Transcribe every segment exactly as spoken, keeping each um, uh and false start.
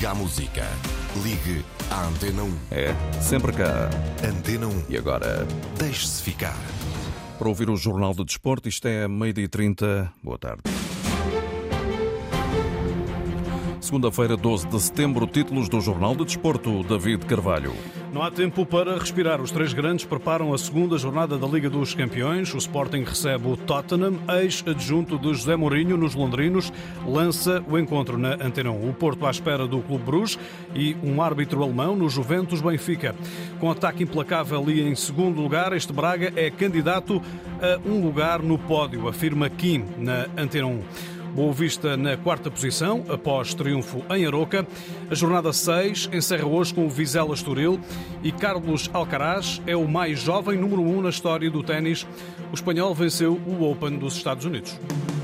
Liga à música. Ligue à Antena um. É, sempre cá. Antena um. E agora? Deixe-se ficar. Para ouvir o Jornal de Desporto, isto é meio-dia e trinta. Boa tarde. Segunda-feira, doze de setembro, títulos do Jornal de Desporto, David Carvalho. Não há tempo para respirar. Os três grandes preparam a segunda jornada da Liga dos Campeões. O Sporting recebe o Tottenham, ex-adjunto de José Mourinho nos Londrinos, lança o encontro na Antena um. O Porto à espera do Clube Bruges e um árbitro alemão no Juventus Benfica. Com ataque implacável e em segundo lugar, este Braga é candidato a um lugar no pódio, afirma Kim na Antena um. Boa Vista na quarta posição, após triunfo em Aroca. A jornada seis encerra hoje com o Vizela Estoril e Carlos Alcaraz é o mais jovem número um na história do ténis. O espanhol venceu o Open dos Estados Unidos.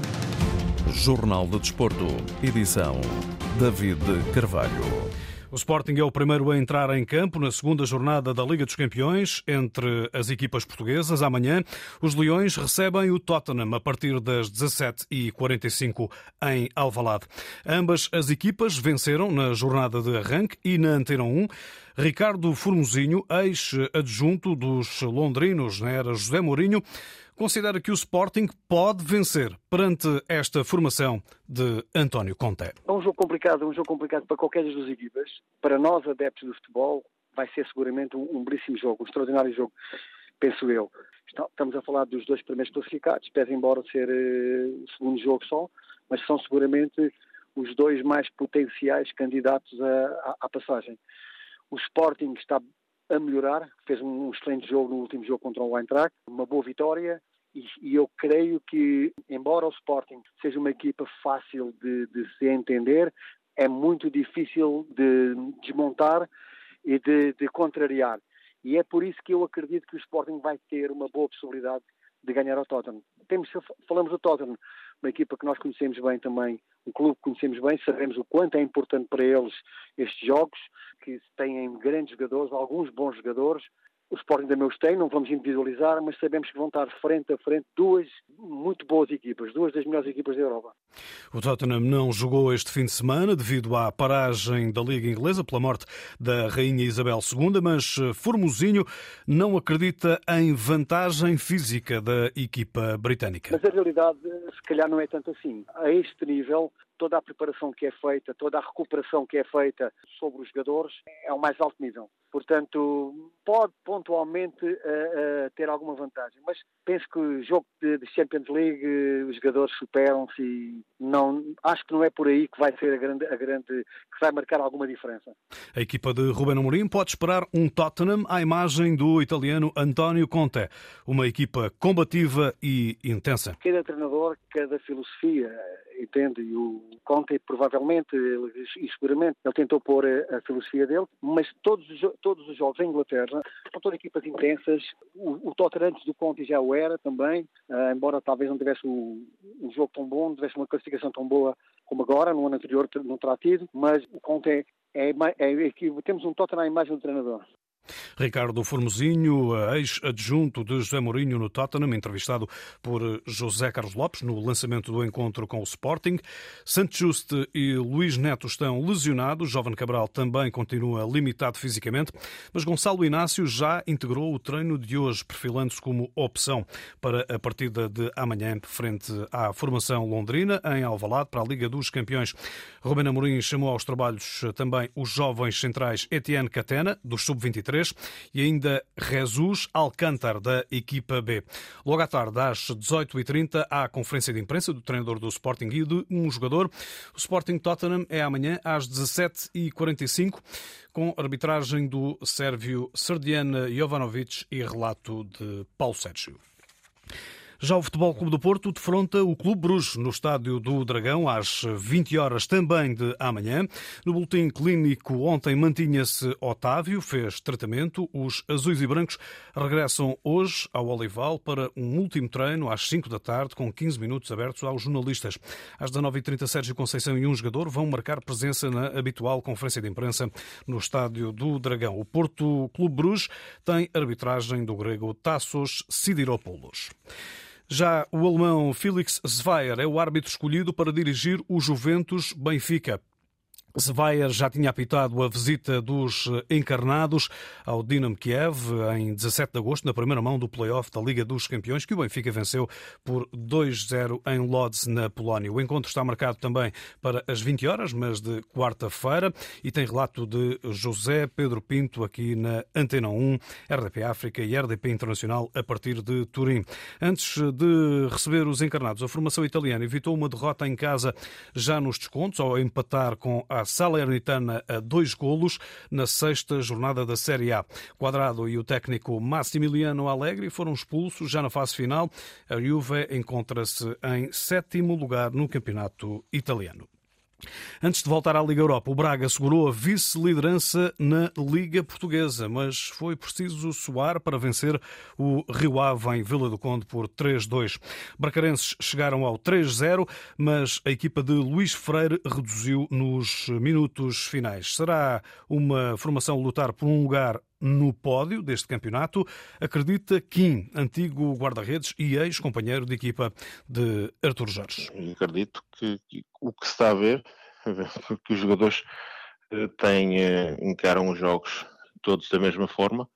Jornal de Desporto, edição David Carvalho. O Sporting é o primeiro a entrar em campo na segunda jornada da Liga dos Campeões entre as equipas portuguesas. Amanhã, os Leões recebem o Tottenham a partir das dezassete e quarenta e cinco em Alvalade. Ambas as equipas venceram na jornada de arranque e na Antena um. Ricardo Formosinho, ex-adjunto dos londrinos na era José Mourinho, considera que o Sporting pode vencer perante esta formação de António Conte. É um jogo complicado, um jogo complicado para qualquer das duas equipas. Para nós, adeptos do futebol, vai ser seguramente um, um belíssimo jogo, um extraordinário jogo, penso eu. Estamos a falar dos dois primeiros classificados, pese embora ser uh, o segundo jogo só, mas são seguramente os dois mais potenciais candidatos à, à passagem. O Sporting está a melhorar, fez um excelente jogo no último jogo contra o Eintracht, uma boa vitória, e, e eu creio que, embora o Sporting seja uma equipa fácil de, de se entender, é muito difícil de desmontar e de, de contrariar. E é por isso que eu acredito que o Sporting vai ter uma boa possibilidade de ganhar ao Tottenham. Temos, falamos do Tottenham, uma equipa que nós conhecemos bem também, um clube que conhecemos bem, sabemos o quanto é importante para eles estes jogos, que têm grandes jogadores, alguns bons jogadores. O Sporting também os tem, não vamos individualizar, mas sabemos que vão estar frente a frente duas muito boas equipas, duas das melhores equipas da Europa. O Tottenham não jogou este fim de semana devido à paragem da Liga Inglesa pela morte da Rainha Isabel segunda, mas Formosinho não acredita em vantagem física da equipa britânica. Mas a realidade, se calhar, não é tanto assim. A este nível, toda a preparação que é feita, toda a recuperação que é feita sobre os jogadores é ao mais alto nível. Portanto, pode pontualmente uh, uh, ter alguma vantagem, mas penso que o jogo de, de Champions League, os jogadores superam-se e não, acho que não é por aí que vai ser a grande, a grande, que vai marcar alguma diferença. A equipa de Ruben Amorim pode esperar um Tottenham à imagem do italiano António Conte, uma equipa combativa e intensa. Cada treinador, cada filosofia, entende, e o Conte provavelmente e seguramente ele tentou pôr a, a filosofia dele, mas todos os, todos os jogos em Inglaterra são todas equipas intensas. O, o Tottenham antes do Conte já o era também, uh, embora talvez não tivesse um, um jogo tão bom, não tivesse uma classificação tão boa como agora, no ano anterior não terá tido, mas o Conte é, é, é, é temos um Tottenham à imagem do treinador. Ricardo Formosinho, ex-adjunto de José Mourinho no Tottenham, entrevistado por José Carlos Lopes no lançamento do encontro com o Sporting. Santos Juste e Luís Neto estão lesionados. Jovem Cabral também continua limitado fisicamente, mas Gonçalo Inácio já integrou o treino de hoje, perfilando-se como opção para a partida de amanhã frente à formação londrina em Alvalade para a Liga dos Campeões. Ruben Amorim chamou aos trabalhos também os jovens centrais Etienne Catena, dos sub vinte e três, e ainda Jesus Alcântar, da equipa B. Logo à tarde, às dezoito e trinta, há a conferência de imprensa do treinador do Sporting e de um jogador. O Sporting Tottenham é amanhã às dezassete e quarenta e cinco, com arbitragem do sérvio Srđan Jovanović e relato de Paulo Sérgio. Já o Futebol Clube do Porto defronta o Clube Bruges no Estádio do Dragão às vinte horas também de amanhã. No boletim clínico ontem mantinha-se Otávio, fez tratamento. Os azuis e brancos regressam hoje ao Olival para um último treino às cinco da tarde com quinze minutos abertos aos jornalistas. Às dezanove e trinta, Sérgio Conceição e um jogador vão marcar presença na habitual conferência de imprensa no Estádio do Dragão. O Porto Clube Bruges tem arbitragem do grego Tassos Sidiropoulos. Já o alemão Felix Zweier é o árbitro escolhido para dirigir o Juventus Benfica. Sveier já tinha apitado a visita dos encarnados ao Dinamo Kiev em dezassete de agosto, na primeira mão do play-off da Liga dos Campeões, que o Benfica venceu por dois a zero em Lodz, na Polónia. O encontro está marcado também para as vinte horas, mas de quarta-feira, e tem relato de José Pedro Pinto aqui na Antena um, R D P África e R D P Internacional a partir de Turim. Antes de receber os encarnados, a formação italiana evitou uma derrota em casa já nos descontos, ao empatar com a Salernitana a dois golos na sexta jornada da Série A. Quadrado e o técnico Massimiliano Allegri foram expulsos já na fase final. A Juve encontra-se em sétimo lugar no campeonato italiano. Antes de voltar à Liga Europa, o Braga segurou a vice-liderança na Liga Portuguesa, mas foi preciso suar para vencer o Rio Ave em Vila do Conde por três a dois. Bracarenses chegaram ao três a zero, mas a equipa de Luís Freire reduziu nos minutos finais. Será uma formação a lutar por um lugar no pódio deste campeonato, acredita Kim, antigo guarda-redes e ex-companheiro de equipa de Artur Jorge. Acredito que, que o que se está a ver, que os jogadores têm, encaram os jogos todos da mesma forma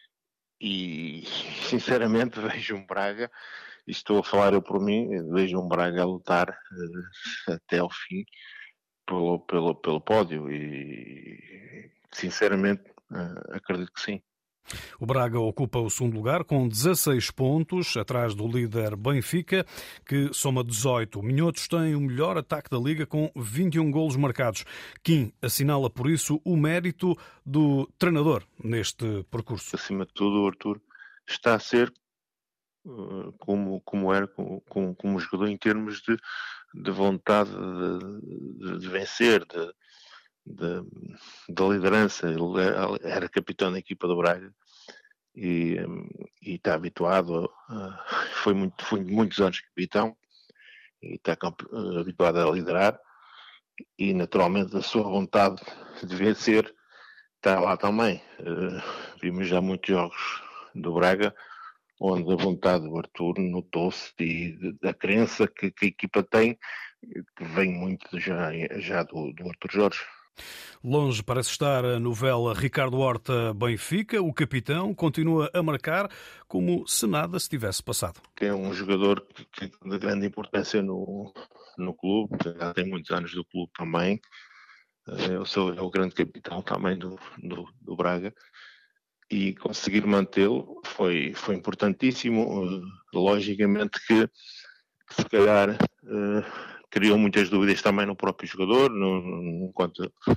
e, sinceramente, vejo um Braga, e estou a falar eu por mim, vejo um Braga a lutar uh, até ao fim pelo, pelo, pelo pódio e, sinceramente, uh, acredito que sim. O Braga ocupa o segundo lugar com dezasseis pontos, atrás do líder Benfica, que soma dezoito. Minhotos tem o melhor ataque da Liga com vinte e um golos marcados. Kim assinala, por isso, o mérito do treinador neste percurso. Acima de tudo, o Artur está a ser uh, como, como era como, como, como jogador em termos de, de vontade de, de, de vencer, de Da, da liderança. Ele era capitão da equipa do Braga e, e está habituado a, foi, muito, foi muitos anos capitão e está habituado a liderar e naturalmente a sua vontade de vencer está lá também. Uh, vimos já muitos jogos do Braga onde a vontade do Artur notou-se e da crença que, que a equipa tem, que vem muito já, já do, do Artur Jorge. Longe parece estar a novela Ricardo Horta Benfica. O capitão continua a marcar como se nada se tivesse passado. É um jogador que, que de grande importância no, no clube, já tem muitos anos do clube também. Eu sou é o grande capitão também do, do, do Braga e conseguir mantê-lo foi, foi importantíssimo. Logicamente que se calhar uh, criou muitas dúvidas também no próprio jogador, no, enquanto,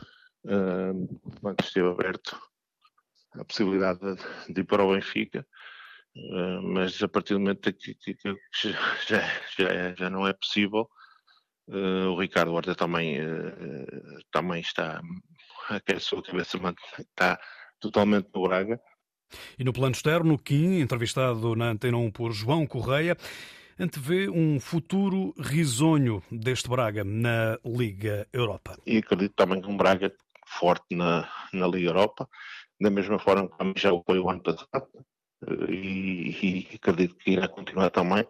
uh, enquanto esteve aberto a possibilidade de, de ir para o Benfica, uh, mas a partir do momento que, que, que já, já, já não é possível, uh, o Ricardo Horta também, uh, também está, a sua cabeça está totalmente no Braga. E no plano externo, Kim, entrevistado na Antena um por João Correia, antevê um futuro risonho deste Braga na Liga Europa. E acredito também que um Braga forte na, na Liga Europa, da mesma forma que já foi o ano passado, e, e acredito que irá continuar também.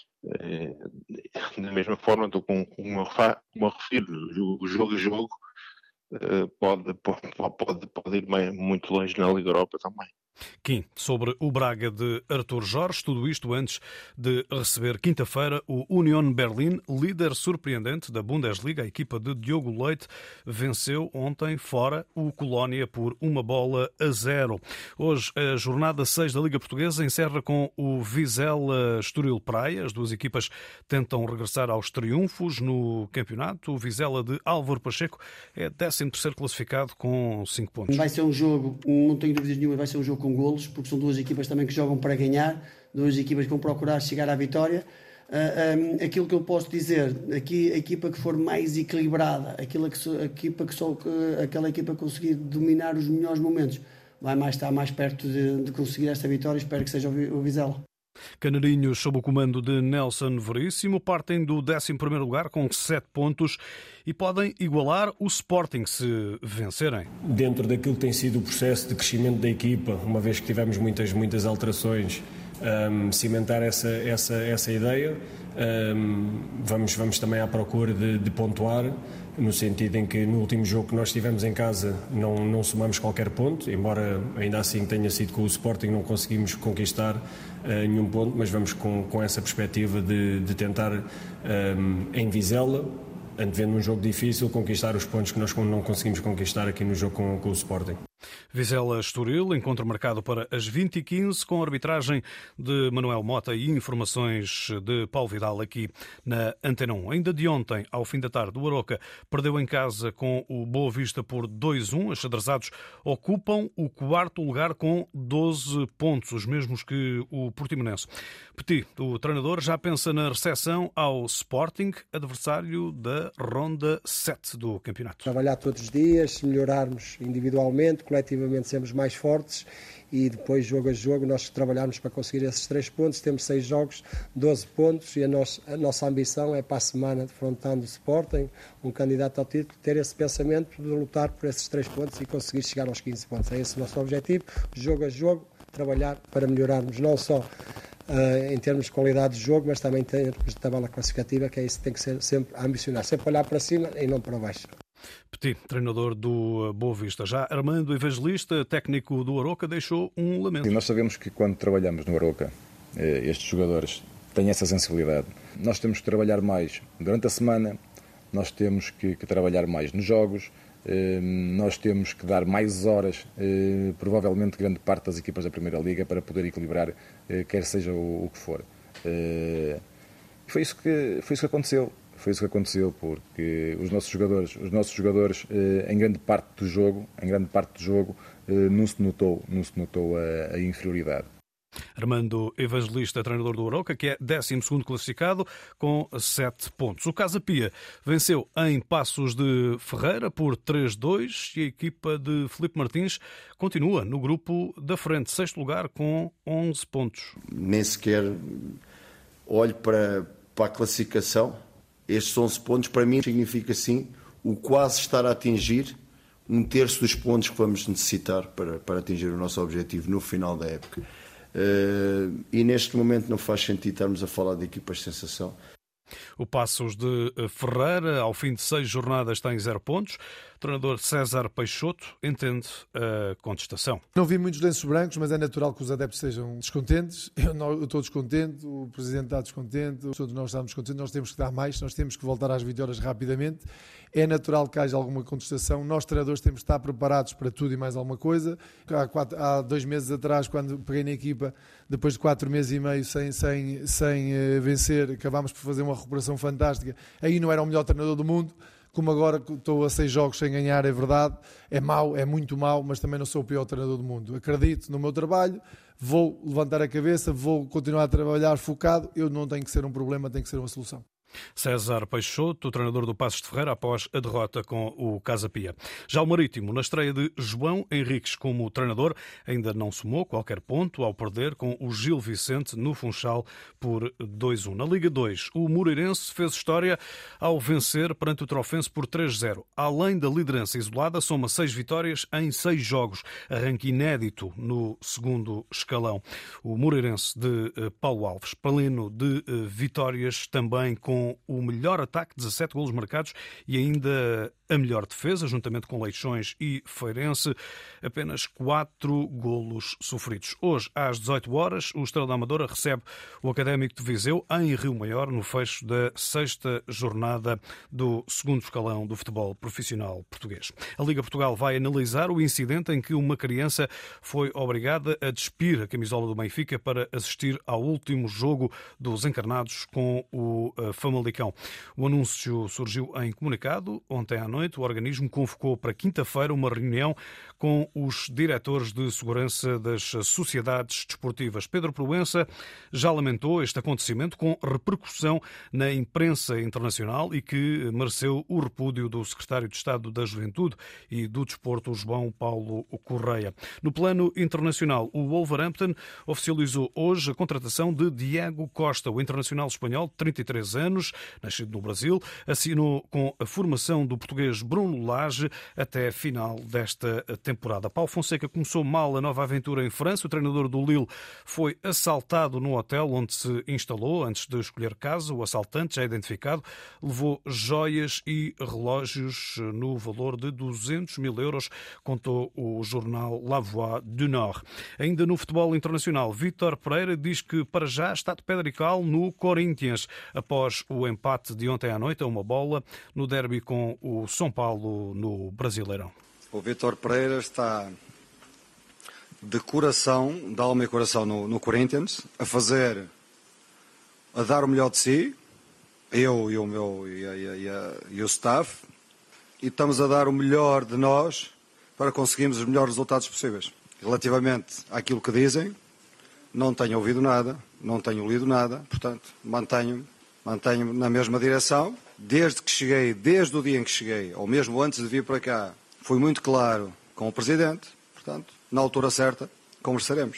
Da mesma forma, estou com uma, uma refiro, o jogo a jogo pode, pode, pode, pode ir muito longe na Liga Europa também. Kim, sobre o Braga de Artur Jorge, tudo isto antes de receber quinta-feira o Union Berlin, líder surpreendente da Bundesliga. A equipa de Diogo Leite venceu ontem fora o Colónia por uma bola a zero. Hoje a jornada seis da Liga Portuguesa encerra com o Vizela Estoril Praia. As duas equipas tentam regressar aos triunfos no campeonato. O Vizela de Álvaro Pacheco é décimo terceiro classificado com cinco pontos. Vai ser um jogo, não tenho dúvidas nenhuma, vai ser um jogo com golos, porque são duas equipas também que jogam para ganhar, duas equipas que vão procurar chegar à vitória. Uh, um, aquilo que eu posso dizer, aqui a equipa que for mais equilibrada, aquela, que, a equipa que só, aquela equipa que conseguir dominar os melhores momentos, vai mais estar mais perto de, de conseguir esta vitória. Espero que seja o Vizela. Canarinhos, sob o comando de Nelson Veríssimo, partem do décimo primeiro lugar com sete pontos e podem igualar o Sporting se vencerem. Dentro daquilo que tem sido o processo de crescimento da equipa, uma vez que tivemos muitas, muitas alterações, um, cimentar essa, essa, essa ideia, um, vamos, vamos também à procura de, de pontuar. no sentido em que no último jogo que nós tivemos em casa não, não somamos qualquer ponto, embora ainda assim tenha sido com o Sporting, não conseguimos conquistar uh, nenhum ponto, mas vamos com, com essa perspectiva de, de tentar um, em Vizela, antevendo um jogo difícil, conquistar os pontos que nós não conseguimos conquistar aqui no jogo com, com o Sporting. Vizela-Estoril, encontro marcado para as vinte e quinze, com a arbitragem de Manuel Mota e informações de Paulo Vidal aqui na Antena um. Ainda de ontem, ao fim da tarde, o Aroca perdeu em casa com o Boa Vista por dois a um. Os xadrezados ocupam o quarto lugar com doze pontos, os mesmos que o Portimonense. Petit, o treinador, já pensa na recepção ao Sporting, adversário da ronda sete do campeonato. Trabalhar todos os dias, melhorarmos individualmente, coletivamente sermos mais fortes e depois, jogo a jogo, nós trabalharmos para conseguir esses três pontos. Temos seis jogos, doze pontos e a, nós, a nossa ambição é para a semana, defrontando o Sporting, um candidato ao título, ter esse pensamento de lutar por esses três pontos e conseguir chegar aos quinze pontos. É esse o nosso objetivo, jogo a jogo, trabalhar para melhorarmos não só uh, em termos de qualidade de jogo, mas também em termos de tabela classificativa, que é isso que tem que ser sempre a ambicionar, sempre olhar para cima e não para baixo. Petit, treinador do Boa Vista. Já Armando Evangelista, técnico do Aroca, deixou um lamento. Nós sabemos que quando trabalhamos no Aroca, estes jogadores têm essa sensibilidade. Nós temos que trabalhar mais durante a semana, nós temos que, que trabalhar mais nos jogos, nós temos que dar mais horas, provavelmente grande parte das equipas da Primeira Liga, para poder equilibrar, quer seja o, o que for. Foi isso que, foi isso que aconteceu. Foi isso que aconteceu, porque os nossos jogadores, os nossos jogadores em grande parte do jogo, em grande parte do jogo, não se notou, não se notou a, a inferioridade. Armando Evangelista, treinador do Aroca, que é décimo segundo classificado com sete pontos. O Casa Pia venceu em Passos de Ferreira por três a dois e a equipa de Filipe Martins continua no grupo da frente, sexto lugar com onze pontos. Nem sequer olho para, para a classificação. Estes onze pontos, para mim, significa sim o quase estar a atingir um terço dos pontos que vamos necessitar para, para atingir o nosso objetivo no final da época. Uh, e neste momento não faz sentido estarmos a falar de equipas de sensação. O Passos de Ferreira, ao fim de seis jornadas, tem zero pontos. O treinador César Peixoto entende a contestação. Não vi muitos lenços brancos, mas é natural que os adeptos sejam descontentes. Eu, não, eu estou descontente, o Presidente está descontente, todos nós estamos descontentes. Nós temos que dar mais, nós temos que voltar às vitórias rapidamente. É natural que haja alguma contestação. Nós, treinadores, temos que estar preparados para tudo e mais alguma coisa. Há, quatro, há dois meses atrás, quando peguei na equipa, depois de quatro meses e meio sem, sem, sem uh, vencer, acabámos por fazer uma recuperação fantástica. Aí não era o melhor treinador do mundo. Como agora estou a seis jogos sem ganhar, é verdade, é mau, é muito mau, mas também não sou o pior treinador do mundo. Acredito no meu trabalho, vou levantar a cabeça, vou continuar a trabalhar focado, eu não tenho que ser um problema, tenho que ser uma solução. César Peixoto, o treinador do Passos de Ferreira, após a derrota com o Casa Pia. Já o Marítimo, na estreia de João Henriques como treinador, ainda não somou qualquer ponto ao perder com o Gil Vicente no Funchal por dois a um. Na Liga dois, o Moreirense fez história ao vencer perante o Trofense por três a zero. Além da liderança isolada, soma seis vitórias em seis jogos, arranque inédito no segundo escalão. O Moreirense de Paulo Alves, paleno de vitórias, também com o melhor ataque, dezassete golos marcados e ainda a melhor defesa, juntamente com Leixões e Feirense, apenas quatro golos sofridos. Hoje, às dezoito horas, o Estrela da Amadora recebe o Académico de Viseu em Rio Maior, no fecho da sexta jornada do segundo escalão do futebol profissional português. A Liga Portugal vai analisar o incidente em que uma criança foi obrigada a despir a camisola do Benfica para assistir ao último jogo dos encarnados com o Famalicão. O anúncio surgiu em comunicado ontem à noite. O organismo convocou para quinta-feira uma reunião com os diretores de segurança das sociedades desportivas. Pedro Proença já lamentou este acontecimento com repercussão na imprensa internacional e que mereceu o repúdio do secretário de Estado da Juventude e do Desporto, João Paulo Correia. No plano internacional, o Wolverhampton oficializou hoje a contratação de Diego Costa. O internacional espanhol, de trinta e três anos, nascido no Brasil, assinou com a formação do português português Bruno Lage até a final desta temporada. Paulo Fonseca começou mal a nova aventura em França. O treinador do Lille foi assaltado no hotel onde se instalou antes de escolher casa. O assaltante, já identificado, levou joias e relógios no valor de duzentos mil euros, contou o jornal La Voix du Nord. Ainda no futebol internacional, Vítor Pereira diz que para já está de pedra e cal no Corinthians, após o empate de ontem à noite a uma bola no derby com o São Paulo no Brasileirão. O Vítor Pereira está de coração, de alma e coração no, no Corinthians, a fazer, a dar o melhor de si, eu e o meu e, a, e, a, e o staff, e estamos a dar o melhor de nós para conseguirmos os melhores resultados possíveis. Relativamente àquilo que dizem, não tenho ouvido nada, não tenho lido nada, portanto, mantenho, mantenho na mesma direção. Desde que cheguei, desde o dia em que cheguei, ou mesmo antes de vir para cá, fui muito claro com o Presidente, portanto, na altura certa, conversaremos.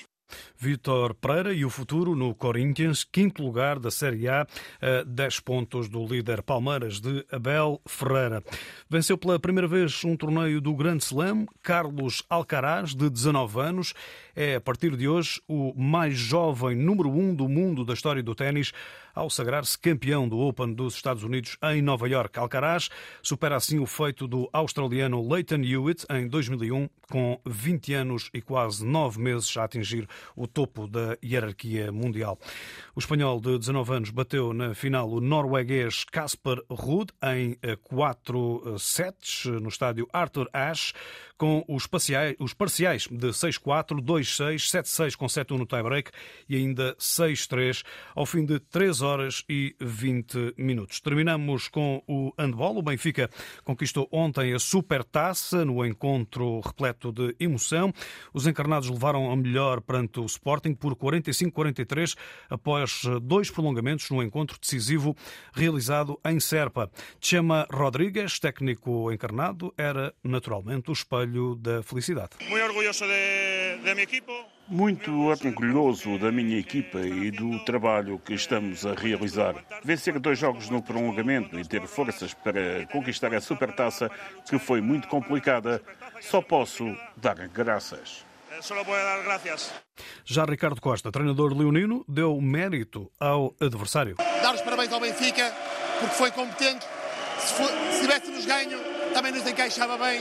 Vítor Pereira e o futuro no Corinthians, quinto lugar da Série A, a dez pontos do líder Palmeiras de Abel Ferreira. Venceu pela primeira vez um torneio do Grand Slam. Carlos Alcaraz, de dezanove anos, é a partir de hoje o mais jovem número um do mundo da história do ténis ao sagrar-se campeão do Open dos Estados Unidos em Nova Iorque. Alcaraz supera assim o feito do australiano Lleyton Hewitt em dois mil e um, com vinte anos e quase nove meses a atingir o topo da hierarquia mundial. O espanhol de dezanove anos bateu na final o norueguês Casper Ruud em quatro sets no estádio Arthur Ashe, com os parciais, os parciais de seis quatro, dois seis, sete seis com sete um no tie-break e ainda seis três ao fim de três horas e vinte minutos. Terminamos com o handball. O Benfica conquistou ontem a Supertaça no encontro repleto de emoção. Os encarnados levaram a melhor perante o Sporting por quarenta e cinco a quarenta e três após dois prolongamentos no encontro decisivo realizado em Serpa. Chema Rodrigues, técnico encarnado, era naturalmente o espelho da felicidade. Muito orgulhoso de, de minha equipa. Muito orgulhoso da minha equipa e do trabalho que estamos a realizar. Vencer dois jogos no prolongamento e ter forças para conquistar a Supertaça, que foi muito complicada, só posso dar graças. Só posso dar graças. Já Ricardo Costa, treinador leonino, deu mérito ao adversário. Dar os parabéns ao Benfica, porque foi competente. Se, for, se tivéssemos ganho, também nos encaixava bem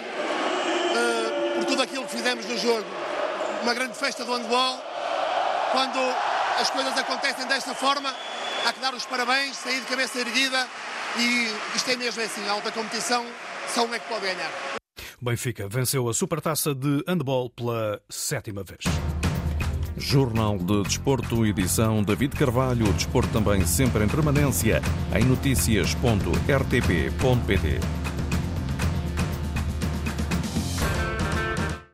uh, por tudo aquilo que fizemos no jogo. Uma grande festa do handball. Quando as coisas acontecem desta forma, há que dar os parabéns, sair de cabeça erguida, e isto é mesmo assim, a alta competição, só um é que pode ganhar. O Benfica venceu a Supertaça de handball pela sétima vez. Jornal de Desporto, edição David Carvalho. O desporto também sempre em permanência em notícias ponto r t p ponto p t.